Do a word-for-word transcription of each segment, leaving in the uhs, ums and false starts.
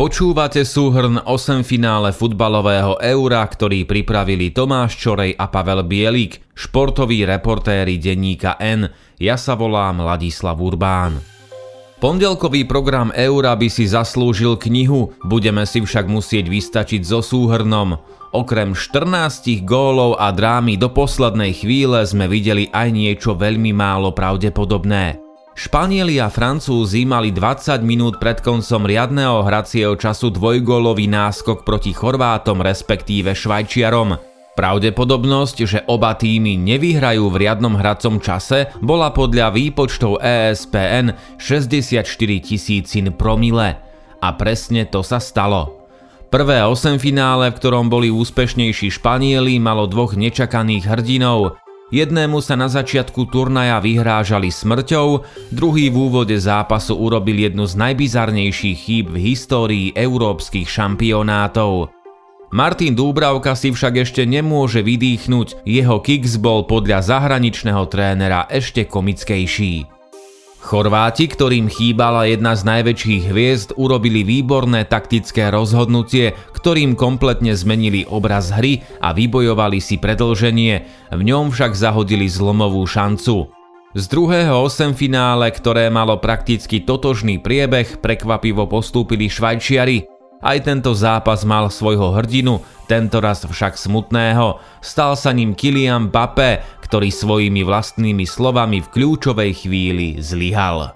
Počúvate súhrn osemfinále futbalového Eura, ktorý pripravili Tomáš Čorej a Pavel Bielik, športoví reportéri denníka N. Ja sa volám Ladislav Urbán. Pondelkový program Eura by si zaslúžil knihu, budeme si však musieť vystačiť so súhrnom. Okrem štrnástich gólov a drámy do poslednej chvíle sme videli aj niečo veľmi málo pravdepodobné. Španieli a Francúzi mali dvadsať minút pred koncom riadneho hracieho času dvojgólový náskok proti Chorvátom, respektíve Švajčiarom. Pravdepodobnosť, že oba tímy nevyhrajú v riadnom hracom čase, bola podľa výpočtov E S P N šesťdesiatštyri tisícin promile. A presne to sa stalo. Prvé osemfinále, v ktorom boli úspešnejší Španieli, malo dvoch nečakaných hrdinov. Jednému sa na začiatku turnaja vyhrážali smrťou, druhý v úvode zápasu urobil jednu z najbizarnejších chýb v histórii európskych šampionátov. Martin Dúbravka si však ešte nemôže vydýchnuť, jeho kicks bol podľa zahraničného trénera ešte komickejší. Chorváti, ktorým chýbala jedna z najväčších hviezd, urobili výborné taktické rozhodnutie, ktorým kompletne zmenili obraz hry a vybojovali si predĺženie, v ňom však zahodili zlomovú šancu. Z druhého osemfinále, ktoré malo prakticky totožný priebeh, prekvapivo postúpili Švajčiari. Aj tento zápas mal svojho hrdinu, tentoraz však smutného. Stal sa ním Kylian Mbappé, ktorý svojimi vlastnými slovami v kľúčovej chvíli zlyhal.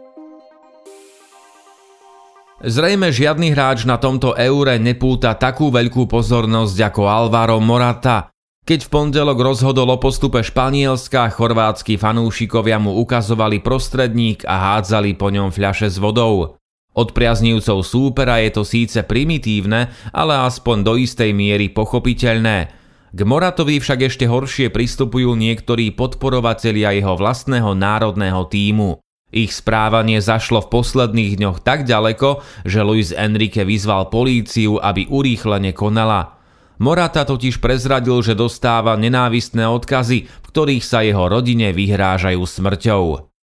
Zrejme žiadny hráč na tomto Eure nepúta takú veľkú pozornosť ako Alvaro Morata. Keď v pondelok rozhodol o postupe Španielska, chorvátsky fanúšikovia mu ukazovali prostredník a hádzali po ňom fľaše s vodou. Od priaznivcov súpera je to síce primitívne, ale aspoň do istej miery pochopiteľné. K Moratovi však ešte horšie pristupujú niektorí podporovatelia jeho vlastného národného tímu. Ich správanie zašlo v posledných dňoch tak ďaleko, že Luis Enrique vyzval políciu, aby urýchlene konala. Morata totiž prezradil, že dostáva nenávistné odkazy, v ktorých sa jeho rodine vyhrážajú smrťou.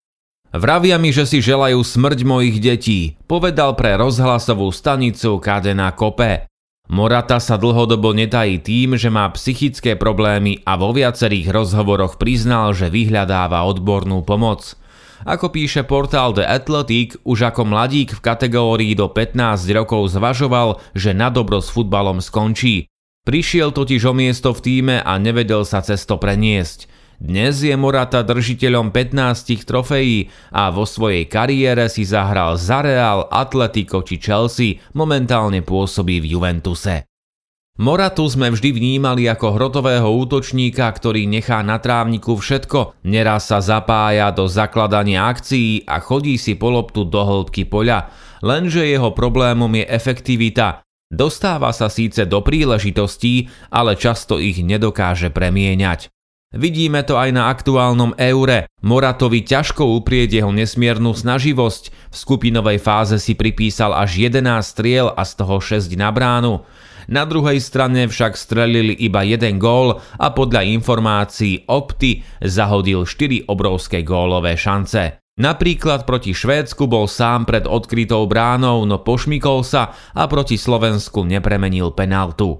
Vravia mi, že si želajú smrť mojich detí, povedal pre rozhlasovú stanicu Cadena Cope. Morata sa dlhodobo netají tým, že má psychické problémy a vo viacerých rozhovoroch priznal, že vyhľadáva odbornú pomoc. Ako píše portál The Athletic, už ako mladík v kategórii do pätnásť rokov zvažoval, že nadobro s futbalom skončí. Prišiel totiž o miesto v tíme a nevedel sa cez to preniesť. Dnes je Morata držiteľom pätnástich trofejí a vo svojej kariére si zahral za Real, Atletico či Chelsea, momentálne pôsobí v Juventuse. Moratu sme vždy vnímali ako hrotového útočníka, ktorý nechá na trávniku všetko, neraz sa zapája do zakladania akcií a chodí si po loptu do hĺbky poľa, lenže jeho problémom je efektivita. Dostáva sa síce do príležitostí, ale často ich nedokáže premieňať. Vidíme to aj na aktuálnom Eure. Moratovi ťažko uprieť jeho nesmiernu snaživosť. V skupinovej fáze si pripísal až jedenásť striel a z toho šesť na bránu. Na druhej strane však strelili iba jeden gól a podľa informácií Opty zahodil štyri obrovské gólové šance. Napríklad proti Švédsku bol sám pred odkrytou bránou, no pošmykol sa a proti Slovensku nepremenil penaltu.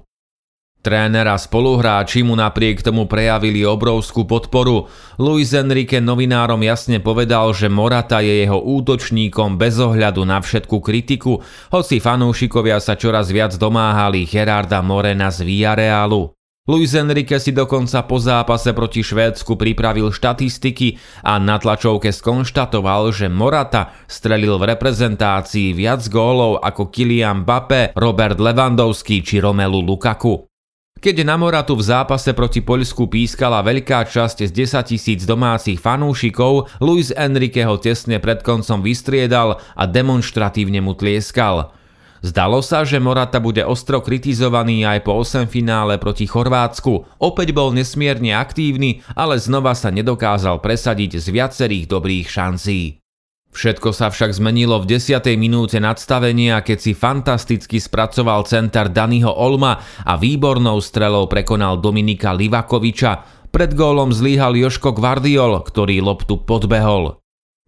Tréner a spoluhráči mu napriek tomu prejavili obrovskú podporu. Luis Enrique novinárom jasne povedal, že Morata je jeho útočníkom bez ohľadu na všetku kritiku, hoci fanúšikovia sa čoraz viac domáhali Gerarda Morena z Villarealu. Luis Enrique si dokonca po zápase proti Švédsku pripravil štatistiky a na tlačovke skonštatoval, že Morata strelil v reprezentácii viac gólov ako Kylian Mbappé, Robert Lewandowski či Romelu Lukaku. Keď na Moratu v zápase proti Poľsku pískala veľká časť z desaťtisíc domácich fanúšikov, Luis Enrique ho tesne pred koncom vystriedal a demonštratívne mu tlieskal. Zdalo sa, že Morata bude ostro kritizovaný aj po osemfinále proti Chorvátsku. Opäť bol nesmierne aktívny, ale znova sa nedokázal presadiť z viacerých dobrých šancí. Všetko sa však zmenilo v desiatej minúte nadstavenia, keď si fantasticky spracoval center Daniho Olma a výbornou strelou prekonal Dominika Livakoviča. Pred gólom zlyhal Joško Gvardiol, ktorý loptu podbehol.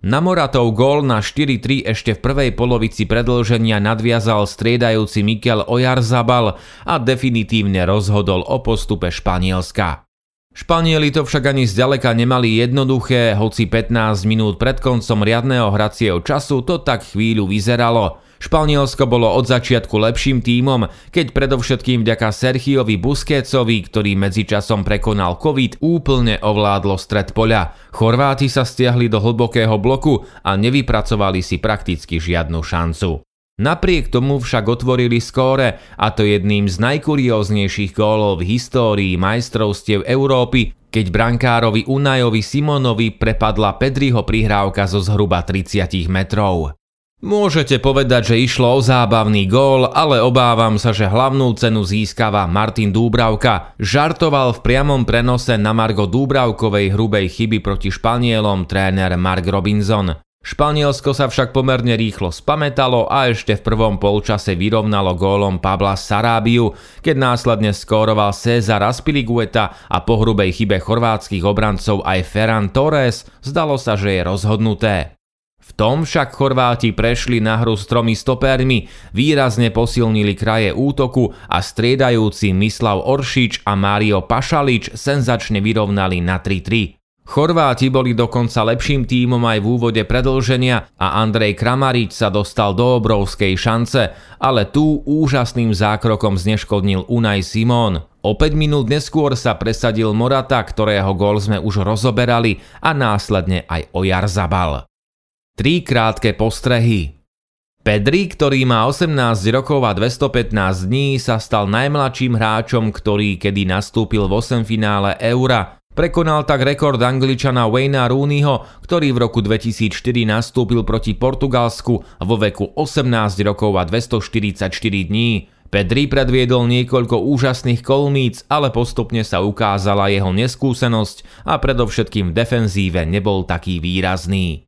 Na Moratov gól na štyri tri ešte v prvej polovici predĺženia nadviazal striedajúci Mikel Oyarzabal a definitívne rozhodol o postupe Španielska. Španieli to však ani zďaleka nemali jednoduché, hoci pätnásť minút pred koncom riadneho hracieho času to tak chvíľu vyzeralo. Španielsko bolo od začiatku lepším tímom, keď predovšetkým vďaka Sergiovi Busquetsovi, ktorý medzičasom prekonal COVID, úplne ovládlo stred poľa. Chorváti sa stiahli do hlbokého bloku a nevypracovali si prakticky žiadnu šancu. Napriek tomu však otvorili skóre, a to jedným z najkurióznejších gólov v histórii majstrovstiev Európy, keď brankárovi Unajovi Simonovi prepadla Pedriho prihrávka zo zhruba tridsať metrov. Môžete povedať, že išlo o zábavný gól, ale obávam sa, že hlavnú cenu získava Martin Dúbravka. Žartoval v priamom prenose na margo Dúbravkovej hrubej chyby proti Španielom tréner Mark Robinson. Španielsko sa však pomerne rýchlo spamätalo a ešte v prvom polčase vyrovnalo gólom Pabla Sarrabiu, keď následne skóroval César Azpilicueta a po hrubej chybe chorvátskych obrancov aj Ferran Torres zdalo sa, že je rozhodnuté. V tom však Chorváti prešli na hru s tromi stopérmi, výrazne posilnili kraje útoku a striedajúci Mislav Oršič a Mário Pašalič senzačne vyrovnali na tri tri. Chorváti boli dokonca lepším tímom aj v úvode predĺženia a Andrej Kramarič sa dostal do obrovskej šance, ale tu úžasným zákrokom zneškodnil Unai Simón. O päť minút neskôr sa presadil Morata, ktorého gól sme už rozoberali, a následne aj Oyarzabal. Tri krátke postrehy. Pedri, ktorý má osemnásť rokov a dvestopätnásť dní, sa stal najmladším hráčom, ktorý kedy nastúpil v osemfinále Eura. Prekonal tak rekord Angličana Wayna Rooneyho, ktorý v roku dvetisícštyri nastúpil proti Portugalsku vo veku osemnásť rokov a dvestoštyridsaťštyri dní. Pedri predviedol niekoľko úžasných kolmíc, ale postupne sa ukázala jeho neskúsenosť a predovšetkým v defenzíve nebol taký výrazný.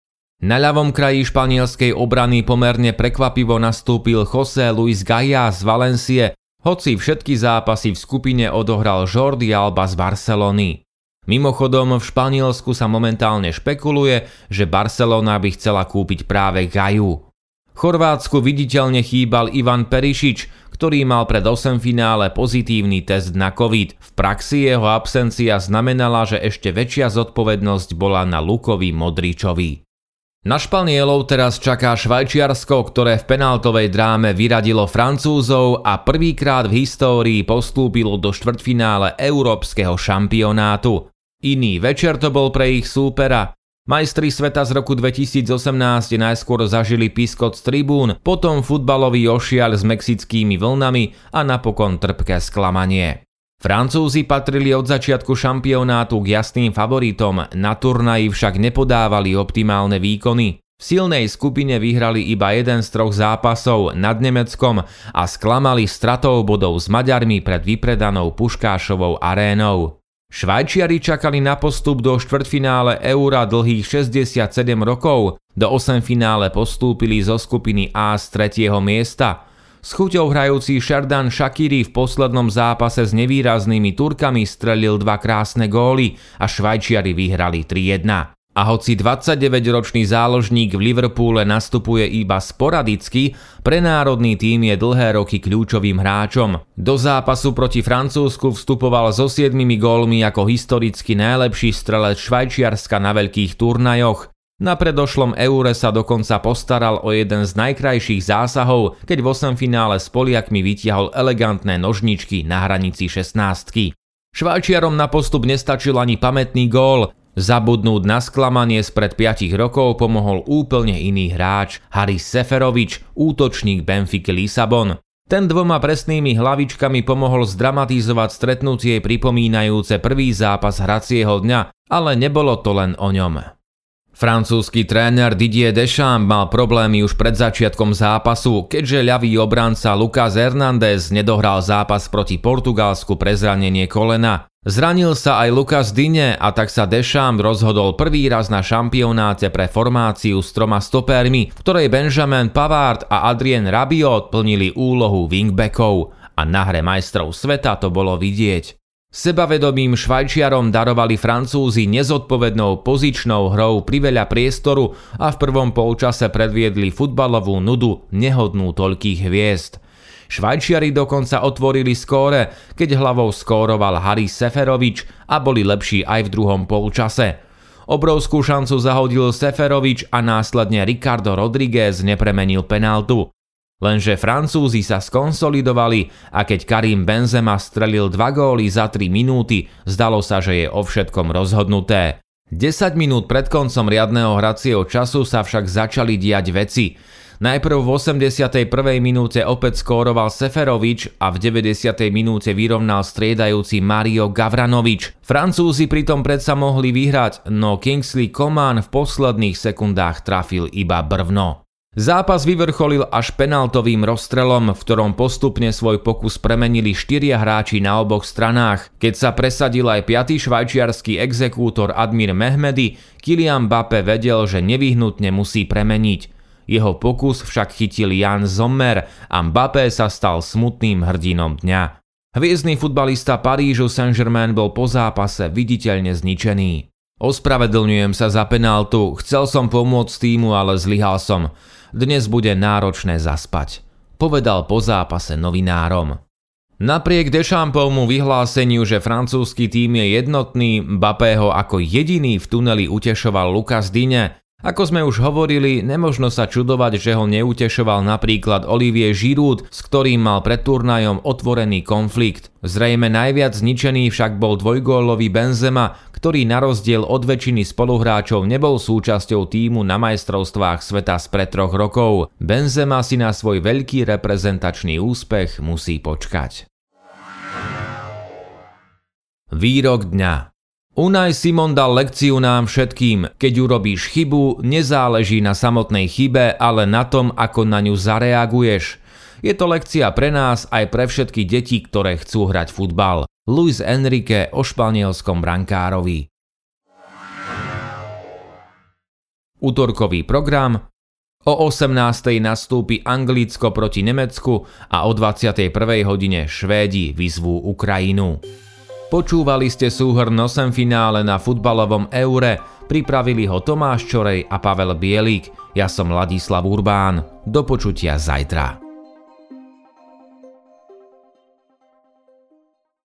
Na ľavom kraji španielskej obrany pomerne prekvapivo nastúpil José Luis Gaya z Valencie, hoci všetky zápasy v skupine odohral Jordi Alba z Barcelony. Mimochodom, v Španielsku sa momentálne špekuluje, že Barcelona by chcela kúpiť práve Gayu. Chorvátsku viditeľne chýbal Ivan Perišič, ktorý mal pred osemfinále pozitívny test na COVID. V praxi jeho absencia znamenala, že ešte väčšia zodpovednosť bola na Lukovi Modričovi. Na Španielov teraz čaká Švajčiarsko, ktoré v penáltovej dráme vyradilo Francúzov a prvýkrát v histórii postúpilo do štvrťfinále európskeho šampionátu. Iný večer to bol pre ich súpera. Majstri sveta z roku dvetisícosemnásť najskôr zažili piskot z tribún, potom futbalový ošiaľ s mexickými vlnami a napokon trpké sklamanie. Francúzi patrili od začiatku šampionátu k jasným favoritom, na turnaji však nepodávali optimálne výkony. V silnej skupine vyhrali iba jeden z troch zápasov nad Nemeckom a sklamali stratou bodov s Maďarmi pred vypredanou Puškášovou arénou. Švajčiari čakali na postup do štvrťfinále Eura dlhých šesťdesiatsedem rokov, do osemfinále postúpili zo skupiny A z tretieho miesta. S chuťou hrajúci Šerdan Šakiri v poslednom zápase s nevýraznými Turkami strelil dva krásne góly a Švajčiari vyhrali tri jedna. A hoci dvadsaťdeväťročný záložník v Liverpoole nastupuje iba sporadicky, pre národný tím je dlhé roky kľúčovým hráčom. Do zápasu proti Francúzsku vstupoval so siedmimi gólmi ako historicky najlepší strelec Švajčiarska na veľkých turnajoch. Na predošlom Eure sa dokonca postaral o jeden z najkrajších zásahov, keď v osemfinále s Poliakmi vytiahol elegantné nožničky na hranici šestnástky. Švajčiarom na postup nestačil ani pamätný gól. Zabudnúť na sklamanie spred piatich rokov pomohol úplne iný hráč, Haris Seferovič, útočník Benfiky Lisabon. Ten dvoma presnými hlavičkami pomohol zdramatizovať stretnutie pripomínajúce prvý zápas hracieho dňa, ale nebolo to len o ňom. Francúzsky tréner Didier Deschamps mal problémy už pred začiatkom zápasu, keďže ľavý obranca Lucas Hernández nedohral zápas proti Portugalsku pre zranenie kolena. Zranil sa aj Lucas Digne a tak sa Deschamps rozhodol prvý raz na šampionáte pre formáciu s troma stopérmi, v ktorej Benjamin Pavard a Adrien Rabiot plnili úlohu wingbackov. A na hre majstrov sveta to bolo vidieť. Sebavedomým Švajčiarom darovali Francúzi nezodpovednou pozičnou hrou priveľa priestoru a v prvom polčase predviedli futbalovú nudu nehodnú toľkých hviezd. Švajčiari dokonca otvorili skóre, keď hlavou skóroval Haris Seferovič a boli lepší aj v druhom polčase. Obrovskú šancu zahodil Seferovič a následne Ricardo Rodriguez nepremenil penáltu. Lenže Francúzi sa skonsolidovali a keď Karim Benzema strelil dva góly za tri minúty, zdalo sa, že je o všetkom rozhodnuté. desať minút pred koncom riadneho hracieho času sa však začali diať veci. Najprv v osemdesiatej prvej minúte opäť skóroval Seferovič a v deväťdesiatej minúte vyrovnal striedajúci Mario Gavranovič. Francúzi pritom predsa mohli vyhrať, no Kingsley Coman v posledných sekundách trafil iba brvno. Zápas vyvrcholil až penaltovým rozstrelom, v ktorom postupne svoj pokus premenili štyria hráči na oboch stranách. Keď sa presadil aj piaty švajčiarsky exekútor Admir Mehmedi, Kylian Mbappé vedel, že nevyhnutne musí premeniť. Jeho pokus však chytil Jan Sommer a Mbappé sa stal smutným hrdinom dňa. Hviezdny futbalista Parížu Saint-Germain bol po zápase viditeľne zničený. Ospravedlňujem sa za penáltu, chcel som pomôcť týmu, ale zlyhal som. Dnes bude náročné zaspať, povedal po zápase novinárom. Napriek Deschampovmu vyhláseniu, že francúzsky tím je jednotný, Mbappého ako jediný v tuneli utešoval Lucas Digne. Ako sme už hovorili, nemožno sa čudovať, že ho neutešoval napríklad Olivier Giroud, s ktorým mal pred turnajom otvorený konflikt. Zrejme najviac zničený však bol dvojgólový Benzema, ktorý na rozdiel od väčšiny spoluhráčov nebol súčasťou tímu na majstrovstvách sveta spred troch rokov. Benzema si na svoj veľký reprezentačný úspech musí počkať. Výrok dňa. Unai Simon dal lekciu nám všetkým. Keď urobíš chybu, nezáleží na samotnej chybe, ale na tom, ako na ňu zareaguješ. Je to lekcia pre nás aj pre všetky deti, ktoré chcú hrať futbal. Luis Enrique o španielskom brankárovi. Utorkový program. O osemnástej nastúpi Anglicko proti Nemecku a o dvadsiatej prvej hodine Švédi vyzvú Ukrajinu. Počúvali ste súhrn osem finále na futbalovom Eure, pripravili ho Tomáš Čorej a Pavel Bielik. Ja som Ladislav Urbán. Do počutia zajtra.